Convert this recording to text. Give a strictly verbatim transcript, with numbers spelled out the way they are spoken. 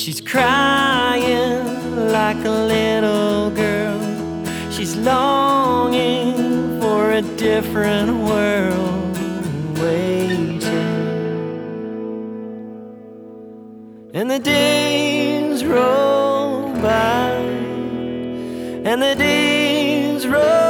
She's crying like a little girl. She's longing for a different world, waiting. And the days roll by, and the days roll